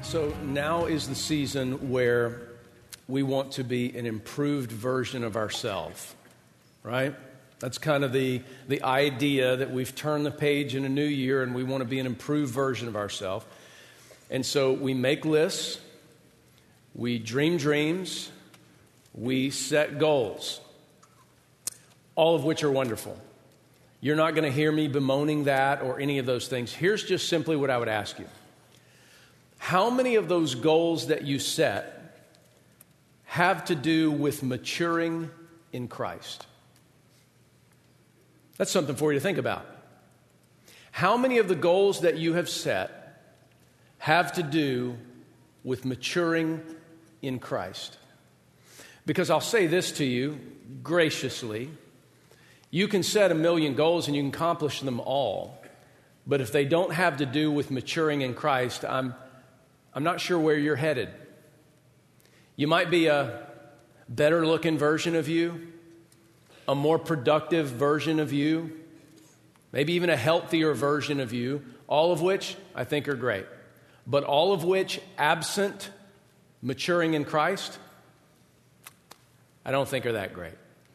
So now is the season where we want to be an improved version of ourselves, right? That's kind of the idea that we've turned the page in a new year and we want to be an improved version of ourselves. And so we make lists, we dream dreams, we set goals, all of which are wonderful. You're not going to hear me bemoaning that or any of those things. Here's just simply what I would ask you. How many of those goals that you set have to do with maturing in Christ? That's something for you to think about. How many of the goals that you have set have to do with maturing in Christ? Because I'll say this to you graciously. You can set 1,000,000 goals and you can accomplish them all. But if they don't have to do with maturing in Christ, I'm not sure where you're headed. You might be a better looking version of you, a more productive version of you, maybe even a healthier version of you, all of which I think are great. But all of which, absent maturing in Christ, I don't think are that great.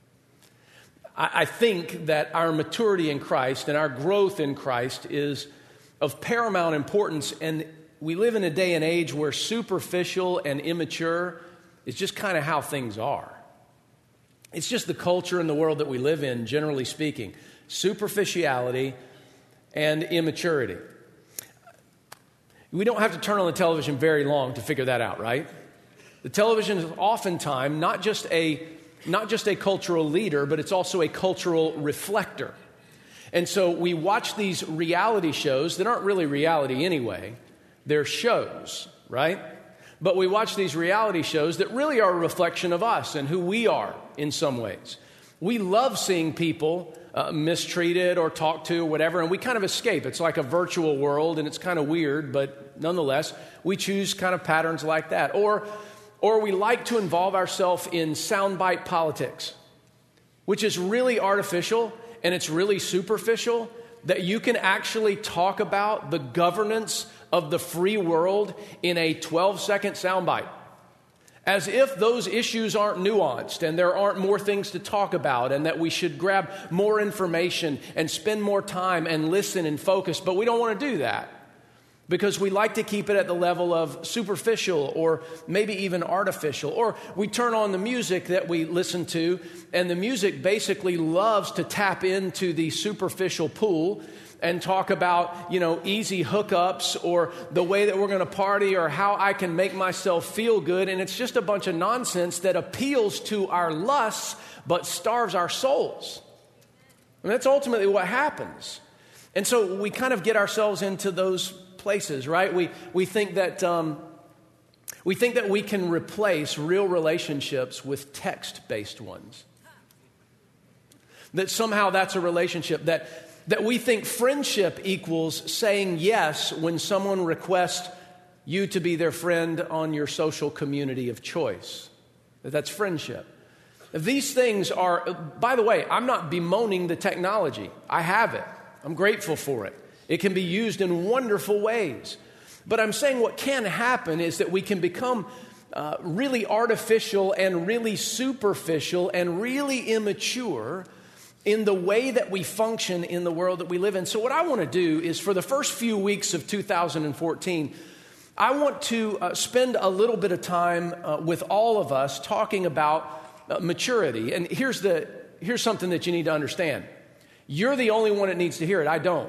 I think that our maturity in Christ and our growth in Christ is of paramount importance, and we live in a day and age where superficial and immature is just kind of how things are. It's just the culture and the world that we live in, generally speaking. Superficiality and immaturity. We don't have to turn on the television very long to figure that out, right? The television is oftentimes not just a cultural leader, but it's also a cultural reflector. And so we watch these reality shows that aren't really reality anyway. They're shows, right? But we watch these reality shows that really are a reflection of us and who we are in some ways. We love seeing people mistreated or talked to or whatever, and we kind of escape. It's like a virtual world, and it's kind of weird, but nonetheless, we choose kind of patterns like that. Or we like to involve ourselves in soundbite politics, which is really artificial and it's really superficial, that you can actually talk about the governance of the free world in a 12-second soundbite. As if those issues aren't nuanced and there aren't more things to talk about and that we should grab more information and spend more time and listen and focus. But we don't want to do that because we like to keep it at the level of superficial or maybe even artificial. Or we turn on the music that we listen to, and the music basically loves to tap into the superficial pool and talk about, easy hookups or the way that we're going to party or how I can make myself feel good. And it's just a bunch of nonsense that appeals to our lusts but starves our souls. And that's ultimately what happens. And so we kind of get ourselves into those places, right? We think that we can replace real relationships with text-based ones. That somehow that's a relationship that we think friendship equals saying yes when someone requests you to be their friend on your social community of choice. That's friendship. These things are, by the way, I'm not bemoaning the technology. I have it. I'm grateful for it. It can be used in wonderful ways. But I'm saying what can happen is that we can become really artificial and really superficial and really immature in the way that we function in the world that we live in. So what I want to do is, for the first few weeks of 2014, I want to spend a little bit of time with all of us talking about maturity. And here's something that you need to understand. You're the only one that needs to hear it. I don't.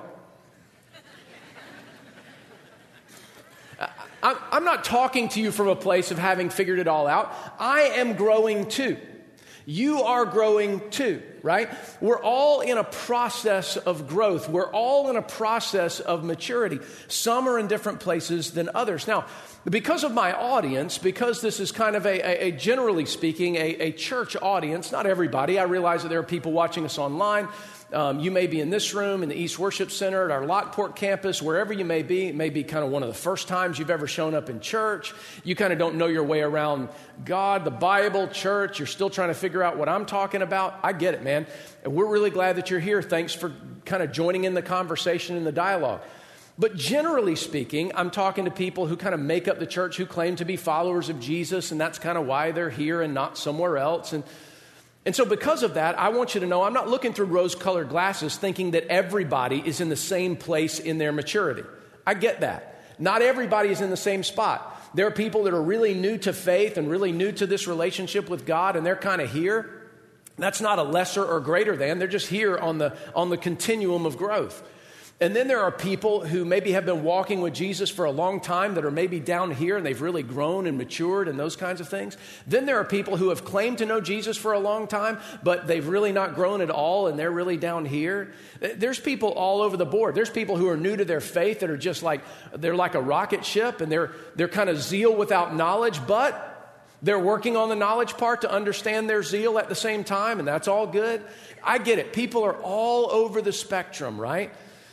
I'm not talking to you from a place of having figured it all out. I am growing too. You are growing too, right? We're all in a process of growth. We're all in a process of maturity. Some are in different places than others. Now, because of my audience, because this is kind of a generally speaking, a church audience, not everybody. I realize that there are people watching us online. You may be in this room, in the East Worship Center, at our Lockport campus, wherever you may be. It may be kind of one of the first times you've ever shown up in church. You kind of don't know your way around God, the Bible, church. You're still trying to figure out what I'm talking about. I get it, man. And we're really glad that you're here. Thanks for kind of joining in the conversation and the dialogue. But generally speaking, I'm talking to people who kind of make up the church, who claim to be followers of Jesus, and that's kind of why they're here and not somewhere else. And so because of that, I want you to know I'm not looking through rose-colored glasses thinking that everybody is in the same place in their maturity. I get that. Not everybody is in the same spot. There are people that are really new to faith and really new to this relationship with God, and they're kind of here. That's not a lesser or greater than. They're just here on the continuum of growth. And then there are people who maybe have been walking with Jesus for a long time that are maybe down here and they've really grown and matured and those kinds of things. Then there are people who have claimed to know Jesus for a long time, but they've really not grown at all and they're really down here. There's people all over the board. There's people who are new to their faith that are just like, they're like a rocket ship and they're kind of zeal without knowledge, but they're working on the knowledge part to understand their zeal at the same time, and that's all good. I get it. People are all over the spectrum, right?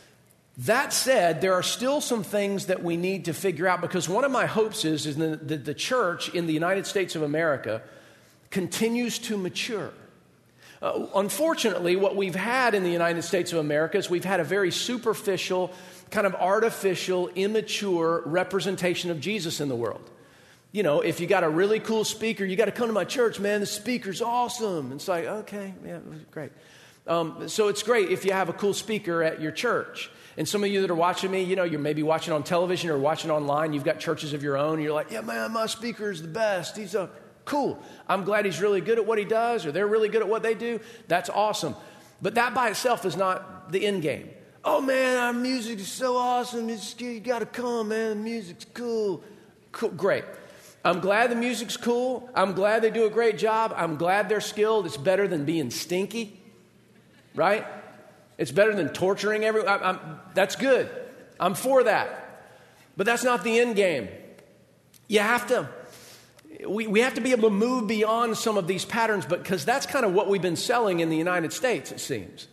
That said, there are still some things that we need to figure out, because one of my hopes is that the church in the United States of America continues to mature. Unfortunately, what we've had in the United States of America is we've had a very superficial, kind of artificial, immature representation of Jesus in the world. You know, if you got a really cool speaker, you got to come to my church, man. The speaker's awesome. It's like, okay, yeah, great. So it's great if you have a cool speaker at your church. And some of you that are watching me, you know, you're maybe watching on television or watching online. You've got churches of your own. And you're like, yeah, man, my speaker is the best. He's cool. I'm glad he's really good at what he does, or they're really good at what they do. That's awesome. But that by itself is not the end game. Oh, man, our music is so awesome. You got to come, man. The music's cool. Cool. Great. I'm glad the music's cool. I'm glad they do a great job. I'm glad they're skilled. It's better than being stinky, right? It's better than torturing everyone. That's good. I'm for that. But that's not the end game. You have to, we have to be able to move beyond some of these patterns, because that's kind of what we've been selling in the United States, it seems.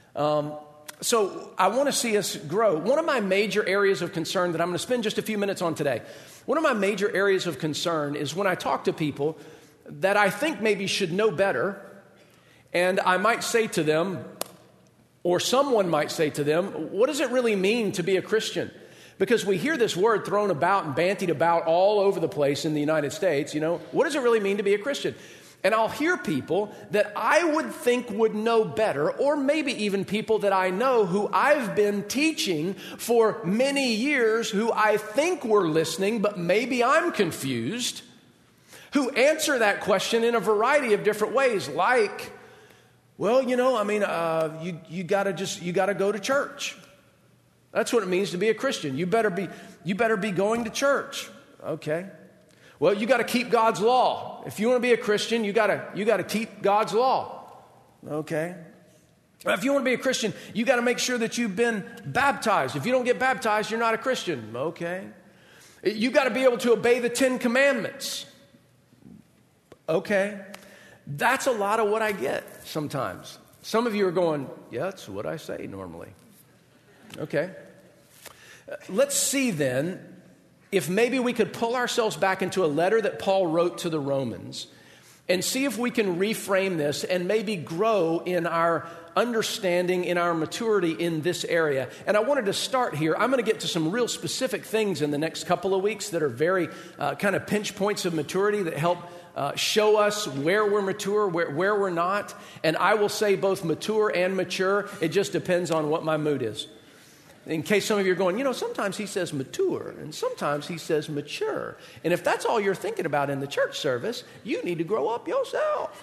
So I want to see us grow. One of my major areas of concern that I'm going to spend just a few minutes on today, one of my major areas of concern is when I talk to people that I think maybe should know better, and I might say to them, or someone might say to them, what does it really mean to be a Christian? Because we hear this word thrown about and bantied about all over the place in the United States. You know, what does it really mean to be a Christian? And I'll hear people that I would think would know better, or maybe even people that I know who I've been teaching for many years, who I think were listening, but maybe I'm confused, who answer that question in a variety of different ways, like, well, you know, I mean, you got to go to church. That's what it means to be a Christian. You better be going to church. Okay. Well, you got to keep God's law. If you want to be a Christian, you got to keep God's law. Okay. If you want to be a Christian, you got to make sure that you've been baptized. If you don't get baptized, you're not a Christian. Okay. You got to be able to obey the 10 commandments. Okay. That's a lot of what I get sometimes. Some of you are going, yeah, that's what I say normally. Okay. Let's see then if maybe we could pull ourselves back into a letter that Paul wrote to the Romans and see if we can reframe this and maybe grow in our understanding, in our maturity in this area. And I wanted to start here. I'm going to get to some real specific things in the next couple of weeks that are very kind of pinch points of maturity that help show us where we're mature, where we're not. And I will say both mature and mature. It just depends on what my mood is. In case some of you are going, you know, sometimes he says mature and sometimes he says mature. And if that's all you're thinking about in the church service, you need to grow up yourself.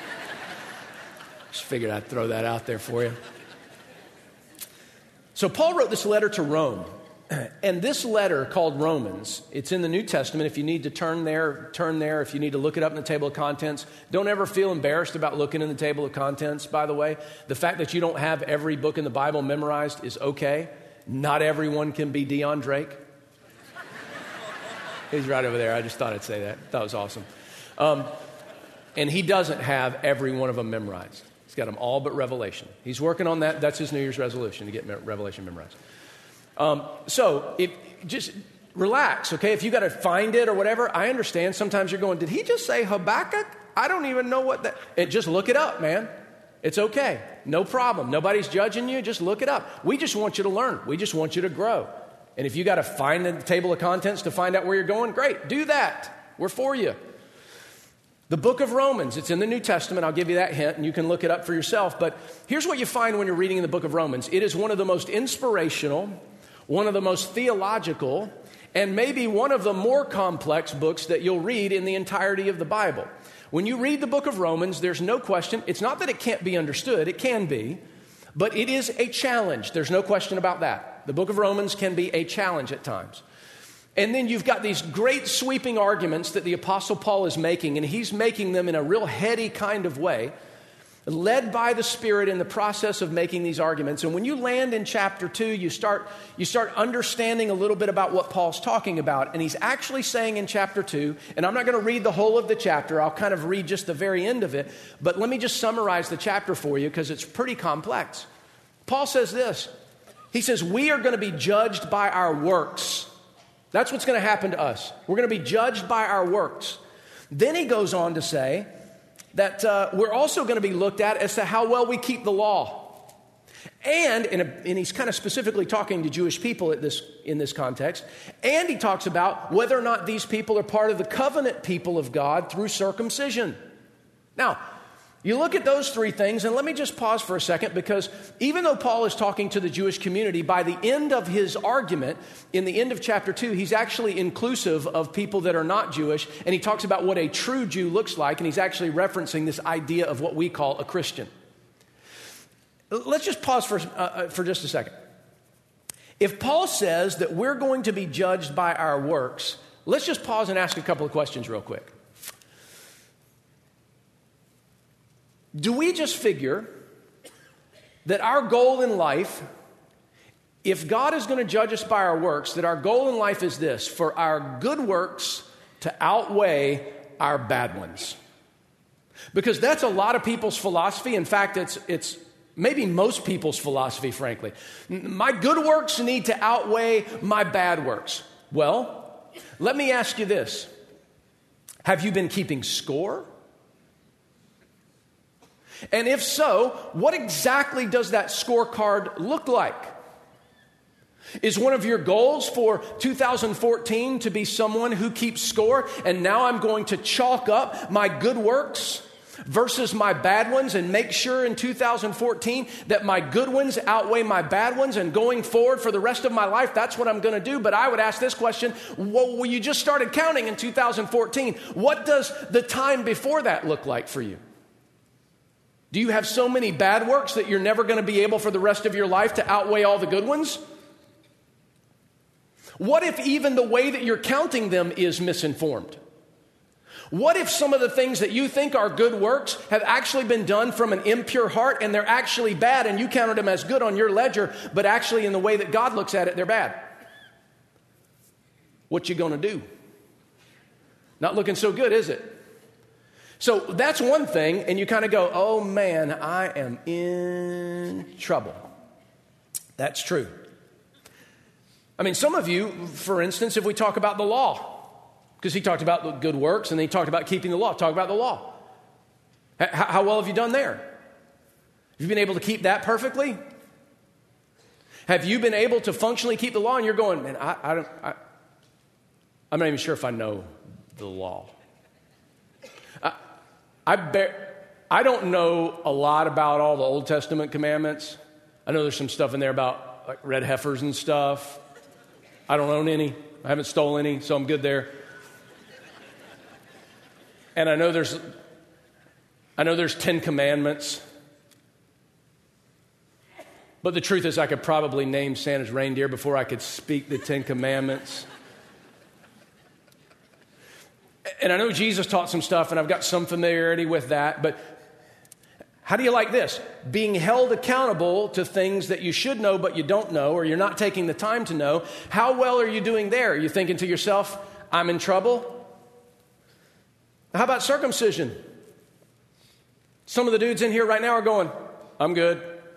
Just figured I'd throw that out there for you. So Paul wrote this letter to Rome. And this letter called Romans, it's in the New Testament. If you need to turn there. If you need to look it up in the table of contents, don't ever feel embarrassed about looking in the table of contents, by the way. The fact that you don't have every book in the Bible memorized is okay. Not everyone can be Dion Drake. He's right over there. I just thought I'd say that. That was awesome. And he doesn't have every one of them memorized. He's got them all but Revelation. He's working on that. That's his New Year's resolution, to get Revelation memorized. So just relax, okay? If you got to find it or whatever, I understand. Sometimes you're going, did he just say Habakkuk? I don't even know what that... just look it up, man. It's okay. No problem. Nobody's judging you. Just look it up. We just want you to learn. We just want you to grow. And if you got to find the table of contents to find out where you're going, great, do that. We're for you. The book of Romans, it's in the New Testament. I'll give you that hint, and you can look it up for yourself. But here's what you find when you're reading in the book of Romans. It is one of the most inspirational, one of the most theological, and maybe one of the more complex books that you'll read in the entirety of the Bible. When you read the book of Romans, there's no question. It's not that it can't be understood. It can be. But it is a challenge. There's no question about that. The book of Romans can be a challenge at times. And then you've got these great sweeping arguments that the Apostle Paul is making, and he's making them in a real heady kind of way, led by the Spirit in the process of making these arguments. And when you land in chapter 2, you start understanding a little bit about what Paul's talking about. And he's actually saying in chapter 2, and I'm not going to read the whole of the chapter, I'll kind of read just the very end of it, but let me just summarize the chapter for you because it's pretty complex. Paul says this, he says, we are going to be judged by our works. That's what's going to happen to us. We're going to be judged by our works. Then he goes on to say that we're also going to be looked at as to how well we keep the law. And he's kind of specifically talking to Jewish people in this context. And he talks about whether or not these people are part of the covenant people of God through circumcision. Now, you look at those three things, and let me just pause for a second, because even though Paul is talking to the Jewish community, by the end of his argument, in the end of chapter 2, he's actually inclusive of people that are not Jewish, and he talks about what a true Jew looks like, and he's actually referencing this idea of what we call a Christian. Let's just pause for just a second. If Paul says that we're going to be judged by our works, let's just pause and ask a couple of questions real quick. Do we just figure that our goal in life, if God is going to judge us by our works, that our goal in life is this, for our good works to outweigh our bad ones? Because that's a lot of people's philosophy. In fact, it's maybe most people's philosophy, frankly. My good works need to outweigh my bad works. Well, let me ask you this. Have you been keeping score? And if so, what exactly does that scorecard look like? Is one of your goals for 2014 to be someone who keeps score, and now I'm going to chalk up my good works versus my bad ones and make sure in 2014 that my good ones outweigh my bad ones, and going forward for the rest of my life, that's what I'm going to do? But I would ask this question, well, you just started counting in 2014. What does the time before that look like for you? Do you have so many bad works that you're never going to be able for the rest of your life to outweigh all the good ones? What if even the way that you're counting them is misinformed? What if some of the things that you think are good works have actually been done from an impure heart and they're actually bad, and you counted them as good on your ledger, but actually in the way that God looks at it, they're bad? What you going to do? Not looking so good, is it? So that's one thing, and you kind of go, oh man, I am in trouble. That's true. I mean, some of you, for instance, if we talk about the law, because he talked about the good works and then he talked about keeping the law, talk about the law. How well have you done there? Have you been able to keep that perfectly? Have you been able to functionally keep the law? And you're going, man, I'm not even sure if I know the law. I don't know a lot about all the Old Testament commandments. I know there's some stuff in there about like red heifers and stuff. I don't own any. I haven't stolen any, so I'm good there. And I know there's 10 commandments. But the truth is I could probably name Santa's reindeer before I could speak the 10 commandments. And I know Jesus taught some stuff, and I've got some familiarity with that, but how do you like this? Being held accountable to things that you should know but you don't know, or you're not taking the time to know. How well are you doing there? Are you thinking to yourself, I'm in trouble? How about circumcision? Some of the dudes in here right now are going, I'm good.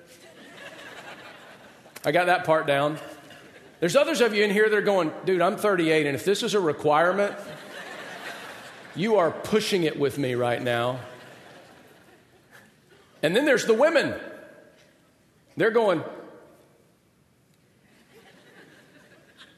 I got that part down. There's others of you in here that are going, dude, I'm 38, and if this is a requirement, you are pushing it with me right now. And then there's the women. They're going,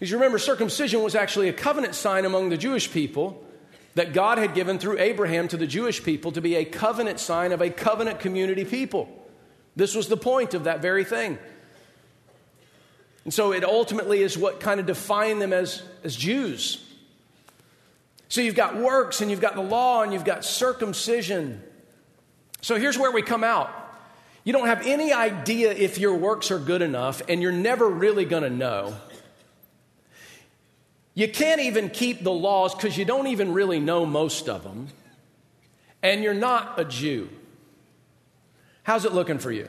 Because you remember, circumcision was actually a covenant sign among the Jewish people that God had given through Abraham to the Jewish people to be a covenant sign of a covenant community people. This was the point of that very thing. And so it ultimately is what kind of defined them as Jews. So you've got works and you've got the law and you've got circumcision. So here's where we come out. You don't have any idea if your works are good enough, and you're never really going to know. You can't even keep the laws because you don't even really know most of them. And you're not a Jew. How's it looking for you?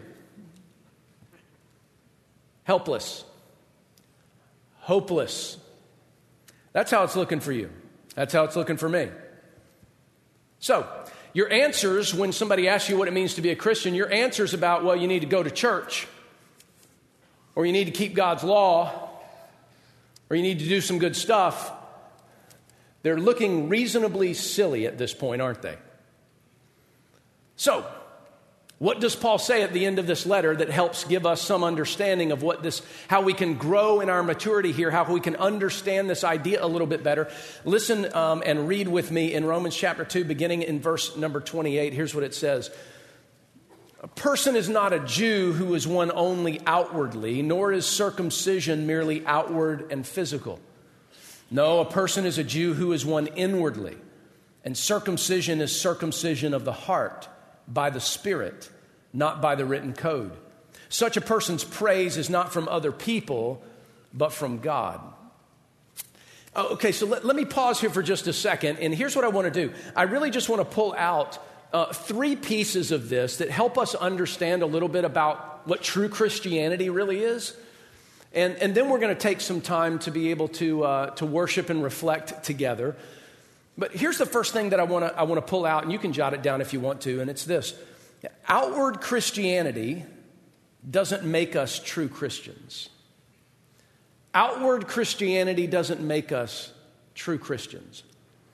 Helpless. Hopeless. That's how it's looking for you. That's how it's looking for me. So, your answers when somebody asks you what it means to be a Christian, your answers about, well, you need to go to church, or you need to keep God's law, or you need to do some good stuff, they're looking reasonably silly at this point, aren't they? So, what does Paul say at the end of this letter that helps give us some understanding of how we can grow in our maturity here, how we can understand this idea a little bit better? Listen and read with me in Romans chapter 2, beginning in verse number 28. Here's what it says. A person is not a Jew who is one only outwardly, nor is circumcision merely outward and physical. No, a person is a Jew who is one inwardly, and circumcision is circumcision of the heart, by the Spirit, not by the written code. Such a person's praise is not from other people, but from God. Okay, so let me pause here for just a second, and here's what I want to do. I really just want to pull out three pieces of this that help us understand a little bit about what true Christianity really is. And then we're going to take some time to be able to worship and reflect together. But here's the first thing that I want to pull out, and you can jot it down if you want to, and it's this. Outward Christianity doesn't make us true Christians. Outward Christianity doesn't make us true Christians.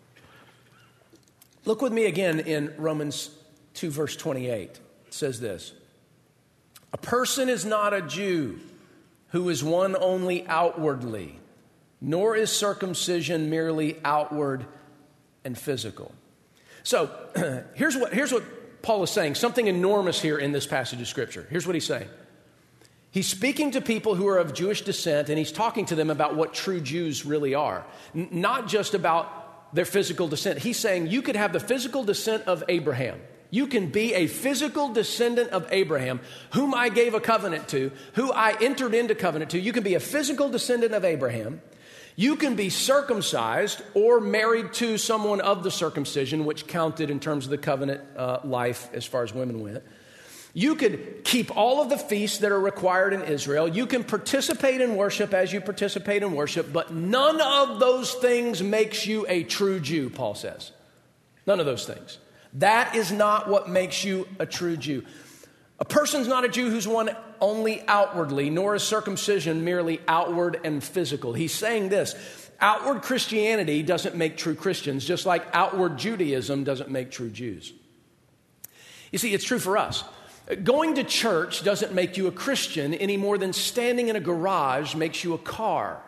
Look with me again in Romans 2, verse 28. It says this. A person is not a Jew who is one only outwardly, nor is circumcision merely outward and physical. So here's what Paul is saying, something enormous here in this passage of Scripture. Here's what he's saying. He's speaking to people who are of Jewish descent, and he's talking to them about what true Jews really are, not just about their physical descent. He's saying you could have the physical descent of Abraham. You can be a physical descendant of Abraham, whom I gave a covenant to, who I entered into covenant to. You can be a physical descendant of Abraham. You can be circumcised or married to someone of the circumcision, which counted in terms of the covenant life as far as women went. You could keep all of the feasts that are required in Israel. You can participate in worship as you participate in worship, but none of those things makes you a true Jew, Paul says. None of those things. That is not what makes you a true Jew. A person's not a Jew who's one only outwardly, nor is circumcision merely outward and physical. He's saying this. Outward Christianity doesn't make true Christians, just like outward Judaism doesn't make true Jews. You see, it's true for us. Going to church doesn't make you a Christian any more than standing in a garage makes you a car.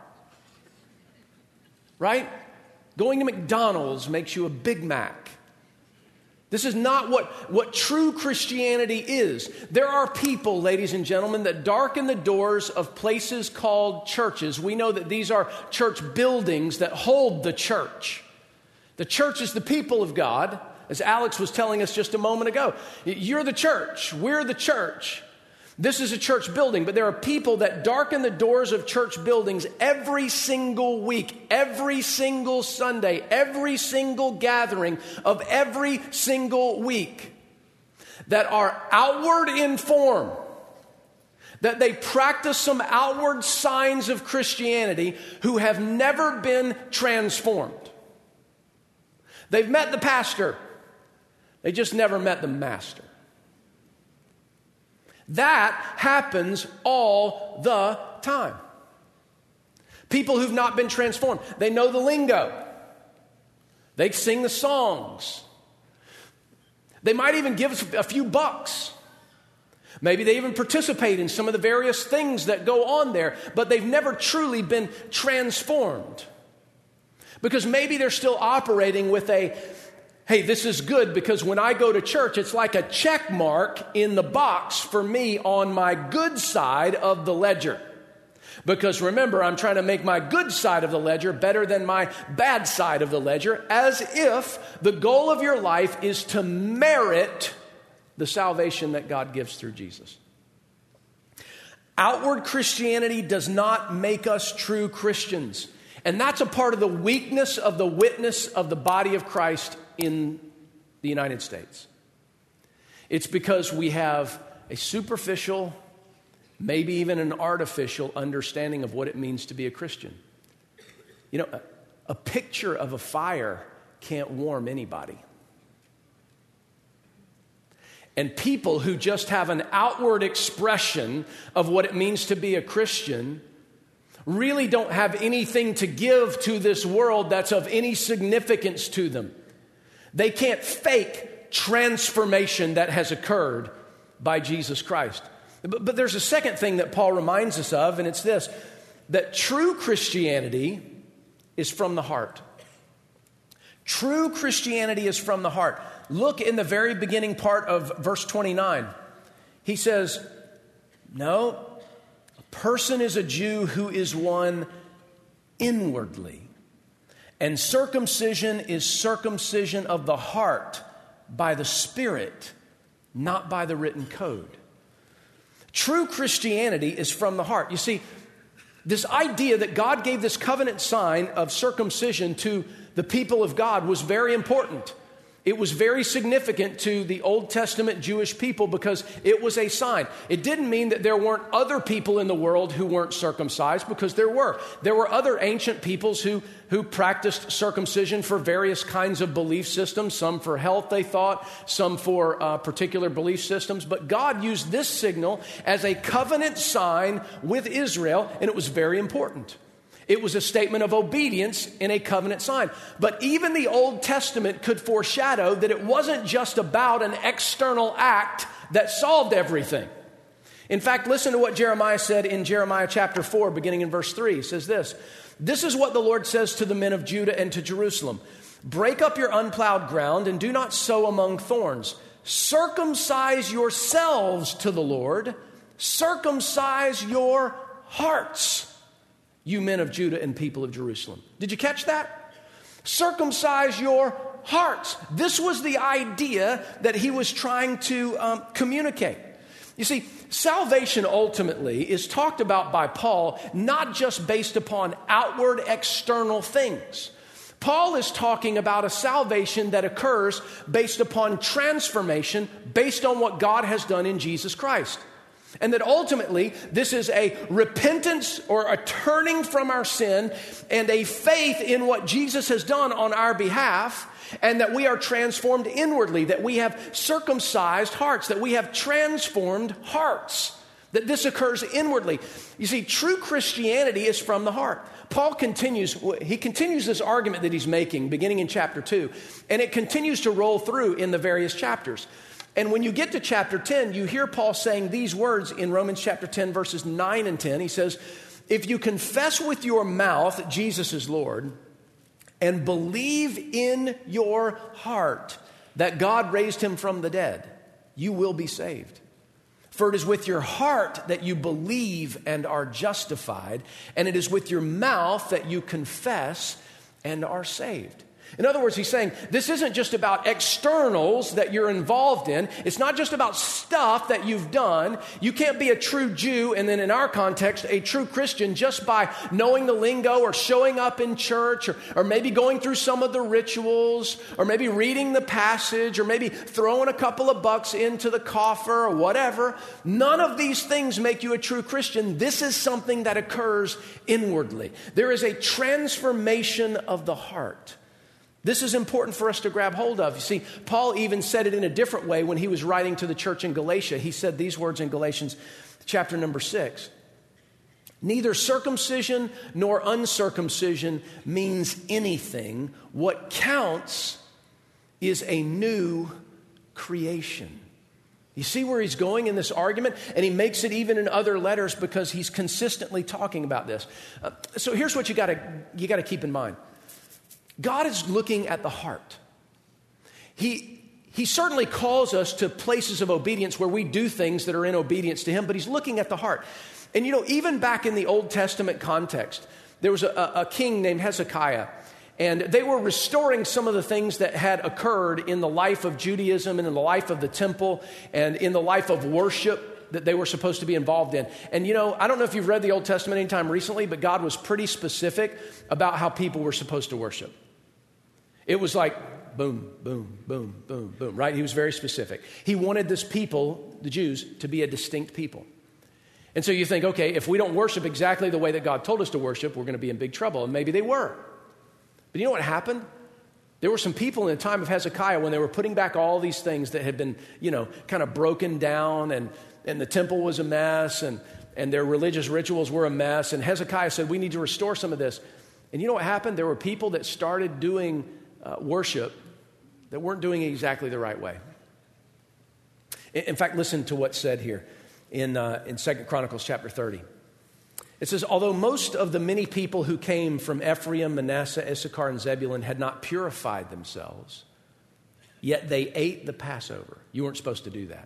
Right? Going to McDonald's makes you a Big Mac. This is not what true Christianity is. There are people, ladies and gentlemen, that darken the doors of places called churches. We know that these are church buildings that hold the church. The church is the people of God, as Alex was telling us just a moment ago. You're the church. We're the church. This is a church building, but there are people that darken the doors of church buildings every single week, every single Sunday, every single gathering of every single week that are outward in form, that they practice some outward signs of Christianity who have never been transformed. They've met the pastor. They just never met the master. That happens all the time. People who've not been transformed. They know the lingo. They sing the songs. They might even give us a few bucks. Maybe they even participate in some of the various things that go on there, but they've never truly been transformed. Because maybe they're still operating with a, hey, this is good because when I go to church, it's like a check mark in the box for me on my good side of the ledger. Because remember, I'm trying to make my good side of the ledger better than my bad side of the ledger, as if the goal of your life is to merit the salvation that God gives through Jesus. Outward Christianity does not make us true Christians. And that's a part of the weakness of the witness of the body of Christ in the United States. It's because we have a superficial, maybe even an artificial understanding of what it means to be a Christian. You know, a picture of a fire can't warm anybody. And people who just have an outward expression of what it means to be a Christian really don't have anything to give to this world that's of any significance to them. They can't fake transformation that has occurred by Jesus Christ. But there's a second thing that Paul reminds us of, and it's this, that true Christianity is from the heart. True Christianity is from the heart. Look in the very beginning part of verse 29. He says, no, a person is a Jew who is one inwardly. And circumcision is circumcision of the heart by the Spirit, not by the written code. True Christianity is from the heart. You see, this idea that God gave this covenant sign of circumcision to the people of God was very important. It was very significant to the Old Testament Jewish people because it was a sign. It didn't mean that there weren't other people in the world who weren't circumcised, because there were. There were other ancient peoples who practiced circumcision for various kinds of belief systems, some for health, they thought, some for particular belief systems. But God used this signal as a covenant sign with Israel, and it was very important. It was a statement of obedience in a covenant sign. But even the Old Testament could foreshadow that it wasn't just about an external act that solved everything. In fact, listen to what Jeremiah said in Jeremiah chapter 4, beginning in verse 3. He says this, "This is what the Lord says to the men of Judah and to Jerusalem. Break up your unplowed ground and do not sow among thorns. Circumcise yourselves to the Lord. Circumcise your hearts, you men of Judah and people of Jerusalem." Did you catch that? Circumcise your hearts. This was the idea that he was trying to communicate. You see, salvation ultimately is talked about by Paul not just based upon outward external things. Paul is talking about a salvation that occurs based upon transformation, based on what God has done in Jesus Christ. And that ultimately, this is a repentance or a turning from our sin and a faith in what Jesus has done on our behalf, and that we are transformed inwardly, that we have circumcised hearts, that we have transformed hearts, that this occurs inwardly. You see, true Christianity is from the heart. Paul continues this argument that he's making beginning in chapter 2, and it continues to roll through in the various chapters. And when you get to chapter 10, you hear Paul saying these words in Romans chapter 10, verses 9 and 10. He says, "If you confess with your mouth Jesus is Lord and believe in your heart that God raised him from the dead, you will be saved. For it is with your heart that you believe and are justified, and it is with your mouth that you confess and are saved." In other words, he's saying this isn't just about externals that you're involved in. It's not just about stuff that you've done. You can't be a true Jew, and then in our context, a true Christian, just by knowing the lingo or showing up in church or maybe going through some of the rituals or maybe reading the passage or maybe throwing a couple of bucks into the coffer or whatever. None of these things make you a true Christian. This is something that occurs inwardly. There is a transformation of the heart. This is important for us to grab hold of. You see, Paul even said it in a different way when he was writing to the church in Galatia. He said these words in Galatians chapter number 6. "Neither circumcision nor uncircumcision means anything. What counts is a new creation." You see where he's going in this argument? And he makes it even in other letters because he's consistently talking about this. So here's what you got to keep in mind. God is looking at the heart. He certainly calls us to places of obedience where we do things that are in obedience to him, but he's looking at the heart. And even back in the Old Testament context, there was a king named Hezekiah, and they were restoring some of the things that had occurred in the life of Judaism and in the life of the temple and in the life of worship that they were supposed to be involved in. And I don't know if you've read the Old Testament anytime recently, but God was pretty specific about how people were supposed to worship. It was like boom, boom, boom, boom, boom, right? He was very specific. He wanted this people, the Jews, to be a distinct people. And so you think, okay, if we don't worship exactly the way that God told us to worship, we're going to be in big trouble. And maybe they were. But you know what happened? There were some people in the time of Hezekiah when they were putting back all these things that had been, kind of broken down, and the temple was a mess, and their religious rituals were a mess. And Hezekiah said, we need to restore some of this. And you know what happened? There were people that started doing worship that weren't doing it exactly the right way. In fact, listen to what's said here in 2 Chronicles chapter 30. It says, although most of the many people who came from Ephraim, Manasseh, Issachar, and Zebulun had not purified themselves, yet they ate the Passover. You weren't supposed to do that.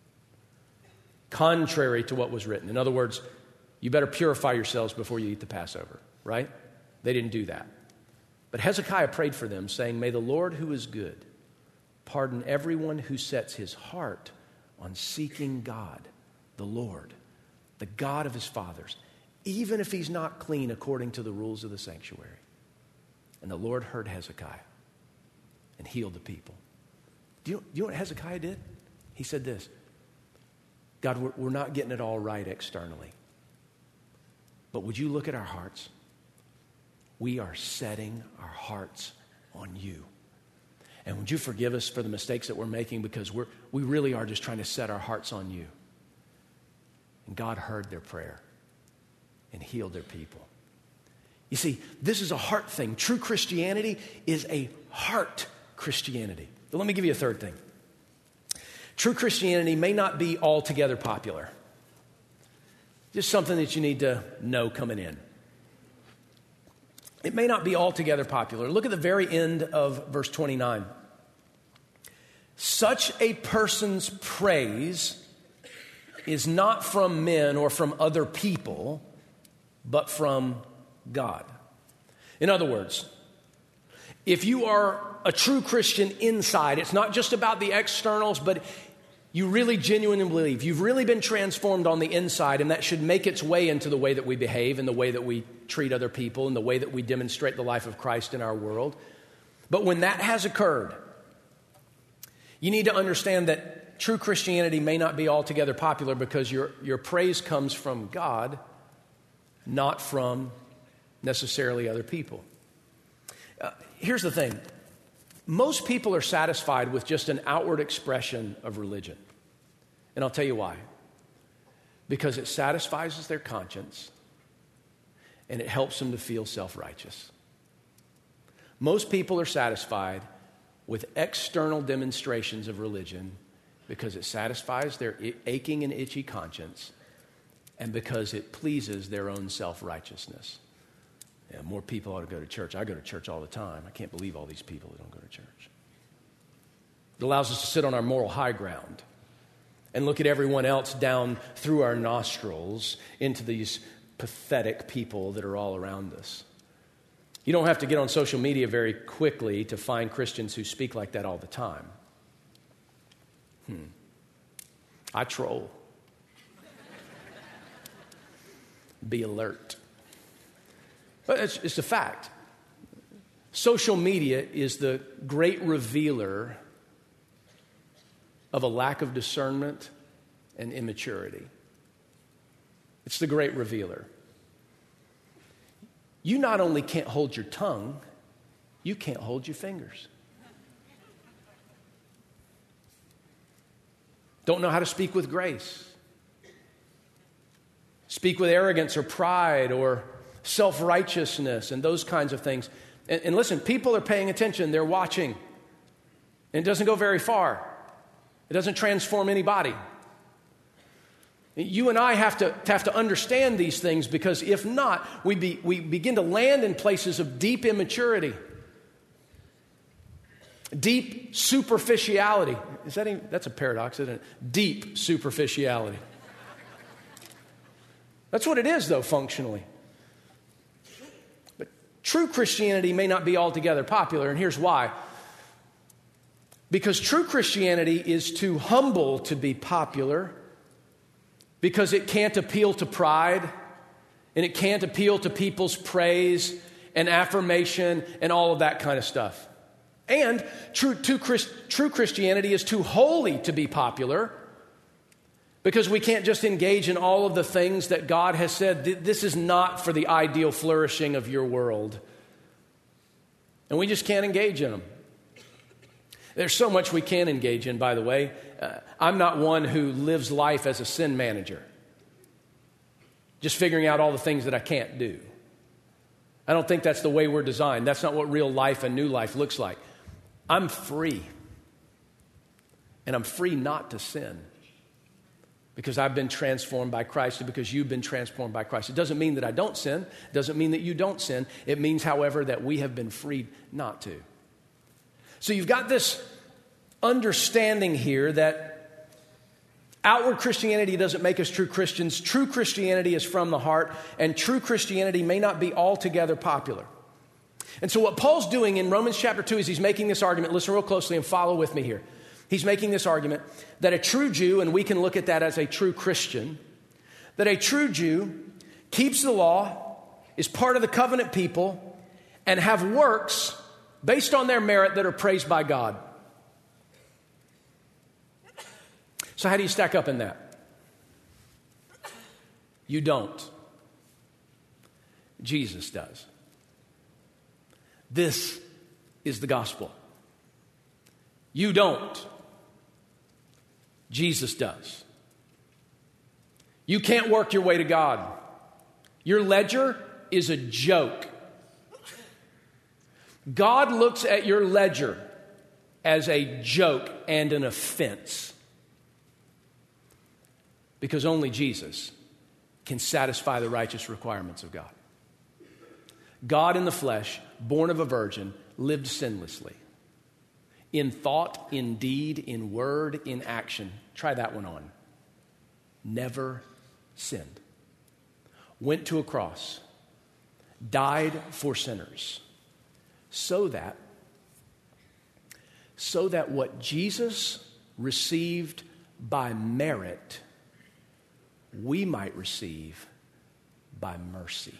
Contrary to what was written. In other words, you better purify yourselves before you eat the Passover, right? They didn't do that. But Hezekiah prayed for them, saying, may the Lord who is good pardon everyone who sets his heart on seeking God, the Lord, the God of his fathers, even if he's not clean according to the rules of the sanctuary. And the Lord heard Hezekiah and healed the people. Do you know what Hezekiah did? He said this, God, we're not getting it all right externally, but would you look at our hearts? We are setting our hearts on you. And would you forgive us for the mistakes that we're making, because we really are just trying to set our hearts on you. And God heard their prayer and healed their people. You see, this is a heart thing. True Christianity is a heart Christianity. But let me give you a third thing. True Christianity may not be altogether popular. Just something that you need to know coming in. It may not be altogether popular. Look at the very end of verse 29. Such a person's praise is not from men or from other people, but from God. In other words, if you are a true Christian inside, it's not just about the externals, but you really genuinely believe. You've really been transformed on the inside, and that should make its way into the way that we behave and the way that we treat other people and the way that we demonstrate the life of Christ in our world. But when that has occurred, you need to understand that true Christianity may not be altogether popular, because your praise comes from God, not from necessarily other people. Here's the thing. Most people are satisfied with just an outward expression of religion. And I'll tell you why. Because it satisfies their conscience and it helps them to feel self-righteous. Most people are satisfied with external demonstrations of religion because it satisfies their aching and itchy conscience and because it pleases their own self-righteousness. Yeah, more people ought to go to church. I go to church all the time. I can't believe all these people that don't go to church. It allows us to sit on our moral high ground and look at everyone else down through our nostrils into these pathetic people that are all around us. You don't have to get on social media very quickly to find Christians who speak like that all the time. I troll. Be alert. But it's a fact. Social media is the great revealer of a lack of discernment and immaturity. It's the great revealer. You not only can't hold your tongue, you can't hold your fingers. Don't know how to speak with grace. Speak with arrogance or pride or self-righteousness and those kinds of things. And listen, people are paying attention. They're watching. And it doesn't go very far. It doesn't transform anybody. You and I have to understand these things, because if not, we begin to land in places of deep immaturity, deep superficiality. That's a paradox, isn't it? Deep superficiality. That's what it is, though, functionally. But true Christianity may not be altogether popular, and here's why. Because true Christianity is too humble to be popular, because it can't appeal to pride, and it can't appeal to people's praise and affirmation and all of that kind of stuff. And true Christianity is too holy to be popular, because we can't just engage in all of the things that God has said, this is not for the ideal flourishing of your world. And we just can't engage in them. There's so much we can engage in, by the way. I'm not one who lives life as a sin manager, just figuring out all the things that I can't do. I don't think that's the way we're designed. That's not what real life and new life looks like. I'm free, and I'm free not to sin, because I've been transformed by Christ, and because you've been transformed by Christ. It doesn't mean that I don't sin. It doesn't mean that you don't sin. It means, however, that we have been freed not to. So you've got this understanding here that outward Christianity doesn't make us true Christians. True Christianity is from the heart, and true Christianity may not be altogether popular. And so what Paul's doing in Romans chapter 2 is he's making this argument. Listen real closely and follow with me here. He's making this argument that a true Jew, and we can look at that as a true Christian, that a true Jew keeps the law, is part of the covenant people, and have works based on their merit that are praised by God. So how do you stack up in that? You don't. Jesus does. This is the gospel. You don't. Jesus does. You can't work your way to God. Your ledger is a joke. God looks at your ledger as a joke and an offense, because only Jesus can satisfy the righteous requirements of God. God in the flesh, born of a virgin, lived sinlessly. In thought, in deed, in word, in action. Try that one on. Never sinned. Went to a cross. Died for sinners. So that what Jesus received by merit, we might receive by mercy.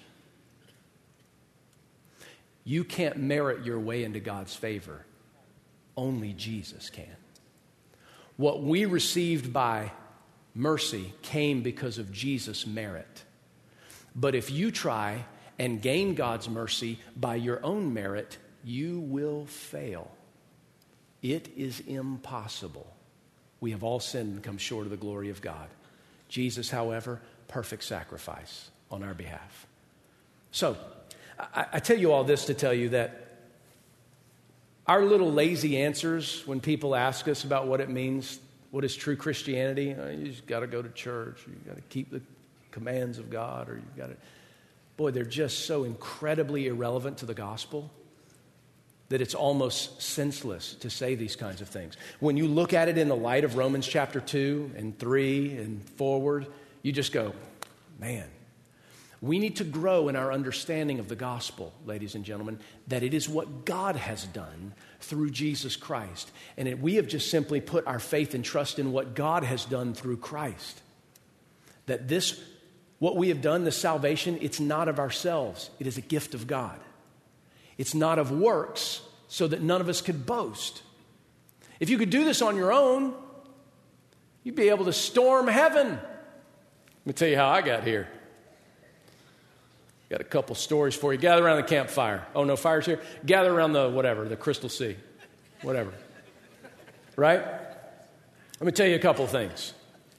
You can't merit your way into God's favor. Only Jesus can. What we received by mercy came because of Jesus' merit. But if you try and gain God's mercy by your own merit, you will fail. It is impossible. We have all sinned and come short of the glory of God. Jesus, however, perfect sacrifice on our behalf. So, I tell you all this to tell you that our little lazy answers when people ask us about what it means, what is true Christianity, you just got to go to church, you got to keep the commands of God, or you got to... Boy, they're just so incredibly irrelevant to the gospel that it's almost senseless to say these kinds of things. When you look at it in the light of Romans chapter 2 and 3 and forward, you just go, man, we need to grow in our understanding of the gospel, ladies and gentlemen, that it is what God has done through Jesus Christ. And we have just simply put our faith and trust in what God has done through Christ. That what we have done, this salvation, it's not of ourselves. It is a gift of God. It's not of works, so that none of us could boast. If you could do this on your own, you'd be able to storm heaven. Let me tell you how I got here. Got a couple stories for you. Gather around the campfire. Oh, no fire's here? Gather around the Crystal Sea. Whatever. Right? Let me tell you a couple things.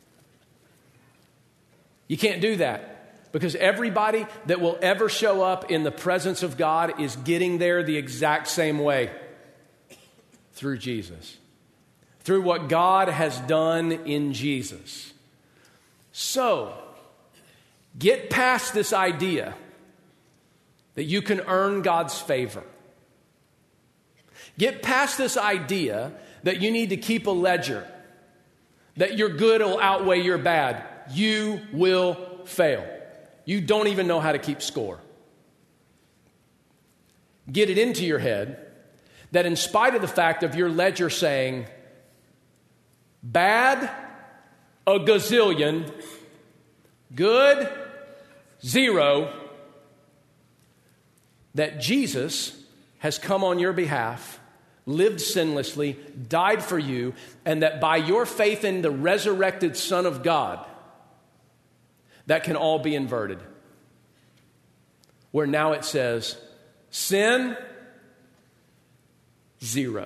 You can't do that, because everybody that will ever show up in the presence of God is getting there the exact same way, through Jesus. through what God has done in Jesus. So, get past this idea that you can earn God's favor. Get past this idea that you need to keep a ledger, that your good will outweigh your bad. You will fail. You don't even know how to keep score. Get it into your head that in spite of the fact of your ledger saying, bad, a gazillion, good, 0, that Jesus has come on your behalf, lived sinlessly, died for you, and that by your faith in the resurrected Son of God, that can all be inverted. Where now it says, sin, 0.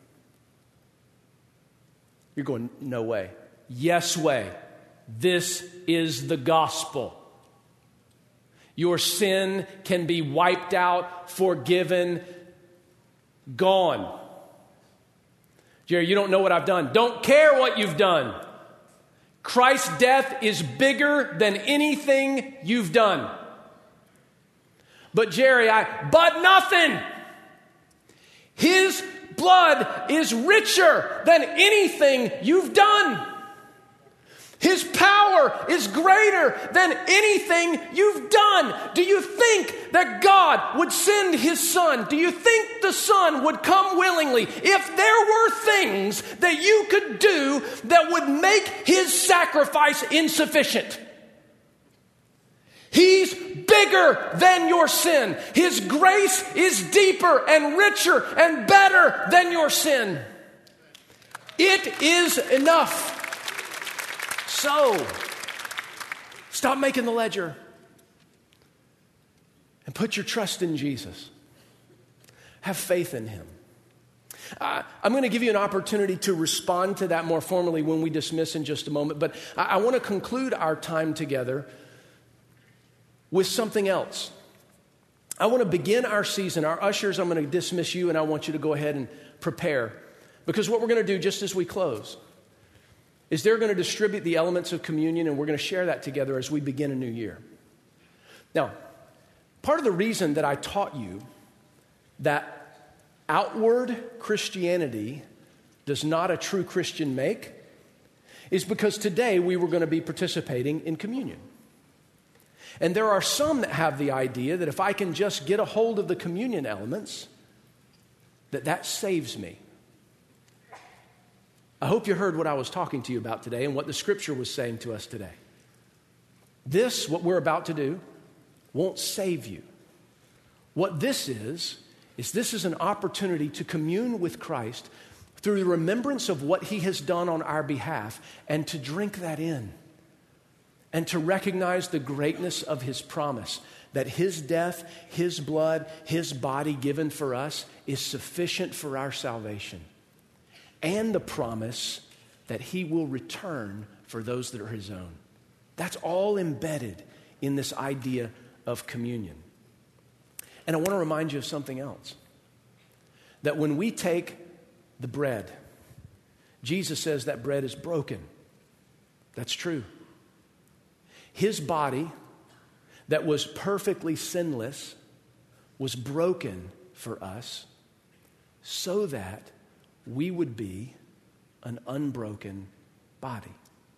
You're going, no way. Yes way. This is the gospel. Your sin can be wiped out, forgiven, gone. Jerry, you don't know what I've done. Don't care what you've done. Christ's death is bigger than anything you've done. But Jerry, but nothing. His blood is richer than anything you've done. His power is greater than anything you've done. Do you think that God would send His Son? Do you think the Son would come willingly if there were things that you could do that would make His sacrifice insufficient? He's bigger than your sin. His grace is deeper and richer and better than your sin. It is enough. So, stop making the ledger and put your trust in Jesus. Have faith in Him. I'm going to give you an opportunity to respond to that more formally when we dismiss in just a moment, but I want to conclude our time together with something else. I want to begin our season. Our ushers, I'm going to dismiss you, and I want you to go ahead and prepare. Because what we're going to do just as we close is they're going to distribute the elements of communion, and we're going to share that together as we begin a new year. Now, part of the reason that I taught you that outward Christianity does not a true Christian make is because today we were going to be participating in communion. And there are some that have the idea that if I can just get a hold of the communion elements, that saves me. I hope you heard what I was talking to you about today and what the Scripture was saying to us today. This, what we're about to do, won't save you. What this is this is an opportunity to commune with Christ through the remembrance of what He has done on our behalf and to drink that in and to recognize the greatness of His promise that His death, His blood, His body given for us is sufficient for our salvation. And the promise that He will return for those that are His own. That's all embedded in this idea of communion. And I want to remind you of something else. That when we take the bread, Jesus says that bread is broken. That's true. His body, that was perfectly sinless, was broken for us so that we would be an unbroken body.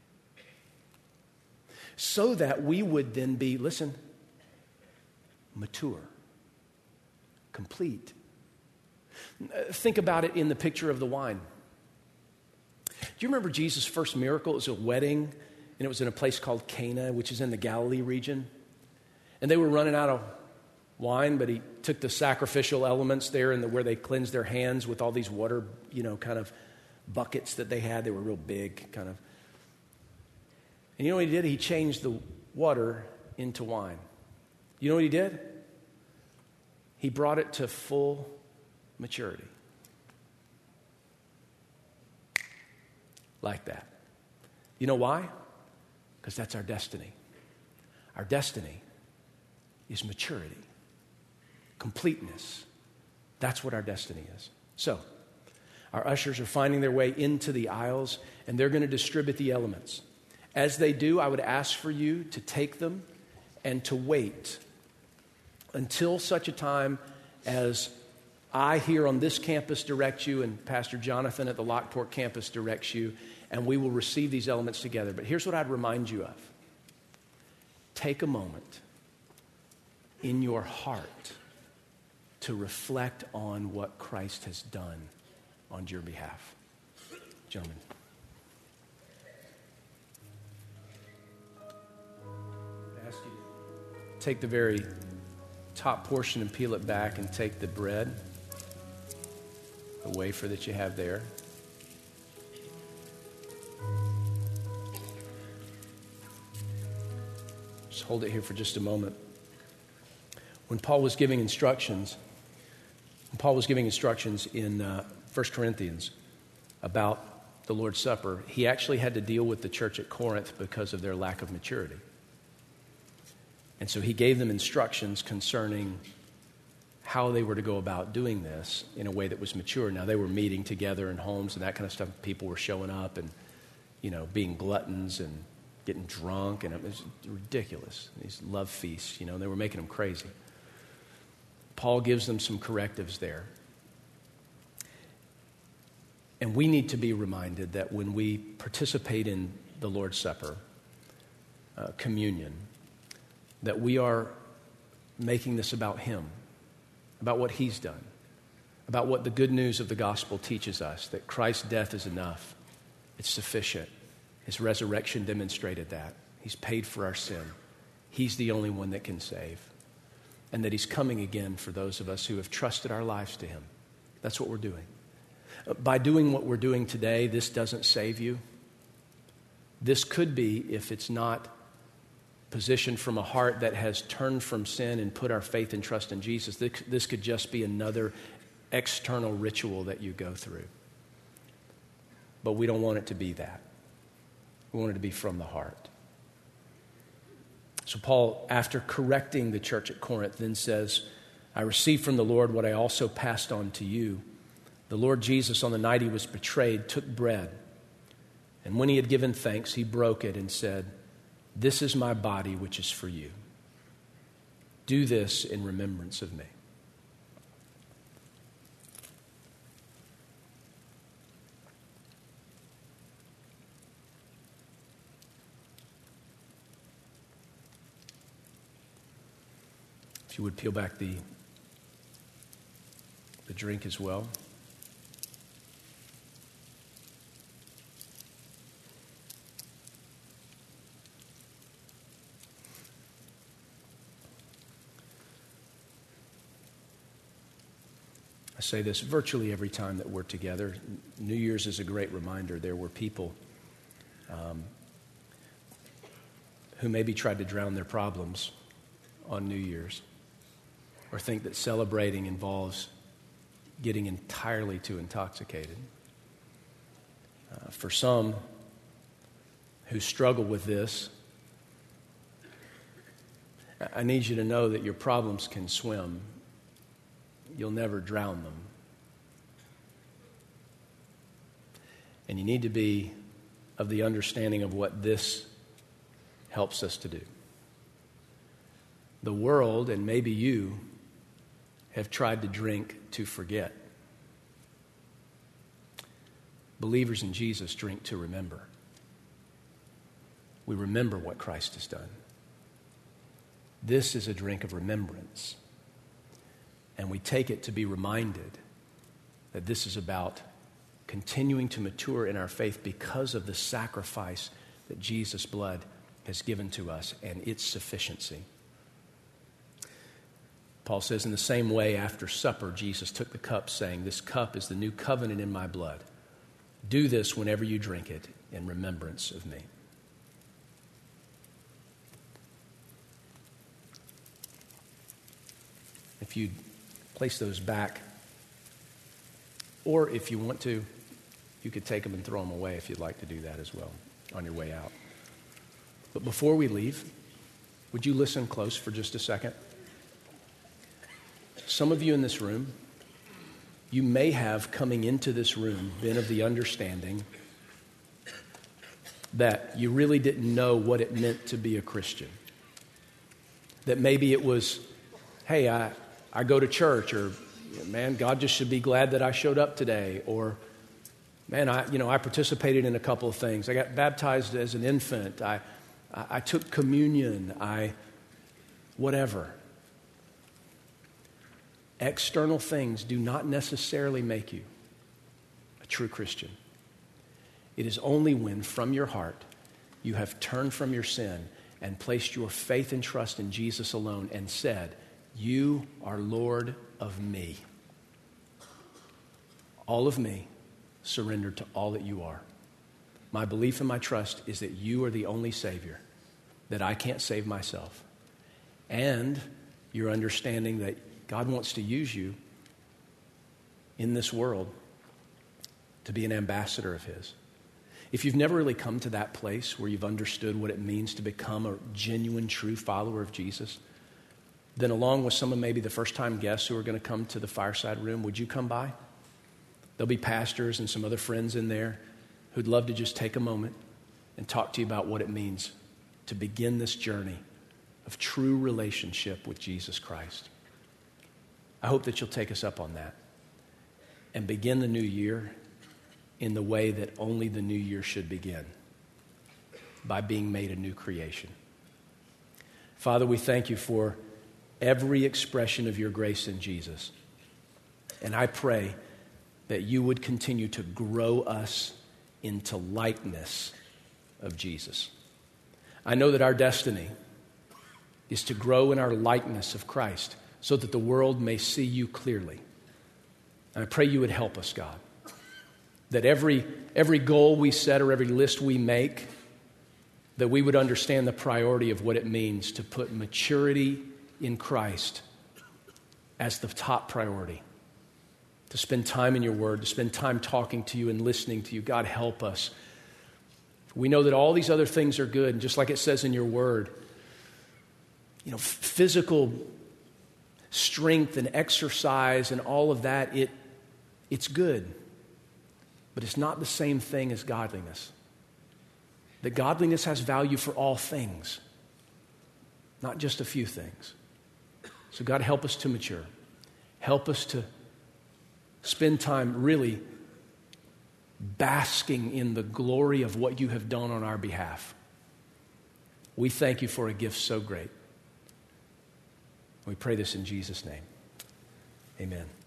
So that we would then be, listen, mature, complete. Think about it in the picture of the wine. Do you remember Jesus' first miracle? It was a wedding, and it was in a place called Cana, which is in the Galilee region. And they were running out of wine, but He took the sacrificial elements there and where they cleansed their hands with all these water, kind of buckets that they had. They were real big, kind of. And you know what He did? He changed the water into wine. You know what He did? He brought it to full maturity. Like that. You know why? Because that's our destiny. Our destiny is maturity. Completeness. That's what our destiny is. So, Our ushers are finding their way into the aisles, and they're going to distribute the elements. As they do, I would ask for you to take them and to wait until such a time as I here on this campus direct you and Pastor Jonathan at the Lockport campus directs you, and we will receive these elements together. But here's what I'd remind you of. Take a moment in your heart to reflect on what Christ has done on your behalf. Gentlemen. I ask you to take the very top portion and peel it back and take the bread, the wafer that you have there. Just hold it here for just a moment. When Paul was giving instructions in 1 Corinthians about the Lord's Supper, he actually had to deal with the church at Corinth because of their lack of maturity. And so he gave them instructions concerning how they were to go about doing this in a way that was mature. Now, they were meeting together in homes and that kind of stuff. People were showing up and, being gluttons and getting drunk, and it was ridiculous. These love feasts, they were making them crazy. Paul gives them some correctives there. And we need to be reminded that when we participate in the Lord's Supper, communion, that we are making this about Him, about what He's done, about what the good news of the gospel teaches us, that Christ's death is enough. It's sufficient. His resurrection demonstrated that. He's paid for our sin. He's the only one that can save. And that He's coming again for those of us who have trusted our lives to Him. That's what we're doing. By doing what we're doing today, this doesn't save you. This could be, if it's not positioned from a heart that has turned from sin and put our faith and trust in Jesus, this could just be another external ritual that you go through. But we don't want it to be that. We want it to be from the heart. So Paul, after correcting the church at Corinth, then says, I received from the Lord what I also passed on to you. The Lord Jesus, on the night He was betrayed, took bread. And when He had given thanks, He broke it and said, This is my body, which is for you. Do this in remembrance of me. If you would peel back the drink as well. I say this virtually every time that we're together. New Year's is a great reminder. There were people who maybe tried to drown their problems on New Year's, or think that celebrating involves getting entirely too intoxicated. For some who struggle with this, I need you to know that your problems can swim. You'll never drown them. And you need to be of the understanding of what this helps us to do. The world, and maybe you, have tried to drink to forget. Believers in Jesus drink to remember. We remember what Christ has done. This is a drink of remembrance. And we take it to be reminded that this is about continuing to mature in our faith because of the sacrifice that Jesus' blood has given to us and its sufficiency. Paul says, in the same way, after supper, Jesus took the cup, saying, This cup is the new covenant in my blood. Do this whenever you drink it in remembrance of me. If you place those back, or if you want to, you could take them and throw them away if you'd like to do that as well on your way out. But before we leave, would you listen close for just a second? Some of you in this room, you may have, coming into this room, been of the understanding that you really didn't know what it meant to be a Christian. That maybe it was, hey, I go to church, or man, God just should be glad that I showed up today, or man, I participated in a couple of things. I got baptized as an infant. I took communion. Whatever. External things do not necessarily make you a true Christian. It is only when, from your heart, you have turned from your sin and placed your faith and trust in Jesus alone and said, "You are Lord of me. All of me surrendered to all that you are. My belief and my trust is that you are the only Savior, that I can't save myself." And your understanding that God wants to use you in this world to be an ambassador of His. If you've never really come to that place where you've understood what it means to become a genuine, true follower of Jesus, then along with some of maybe the first-time guests who are going to come to the fireside room, would you come by? There'll be pastors and some other friends in there who'd love to just take a moment and talk to you about what it means to begin this journey of true relationship with Jesus Christ. I hope that you'll take us up on that and begin the new year in the way that only the new year should begin, by being made a new creation. Father, we thank you for every expression of your grace in Jesus. And I pray that you would continue to grow us into likeness of Jesus. I know that our destiny is to grow in our likeness of Christ so that the world may see you clearly. And I pray you would help us, God. That every goal we set or every list we make, that we would understand the priority of what it means to put maturity in Christ as the top priority. To spend time in your word, to spend time talking to you and listening to you. God, help us. We know that all these other things are good, and just like it says in your word, physical strength and exercise and all of that, it's good. But it's not the same thing as godliness. That godliness has value for all things, not just a few things. So God, help us to mature. Help us to spend time really basking in the glory of what you have done on our behalf. We thank you for a gift so great. We pray this in Jesus' name. Amen.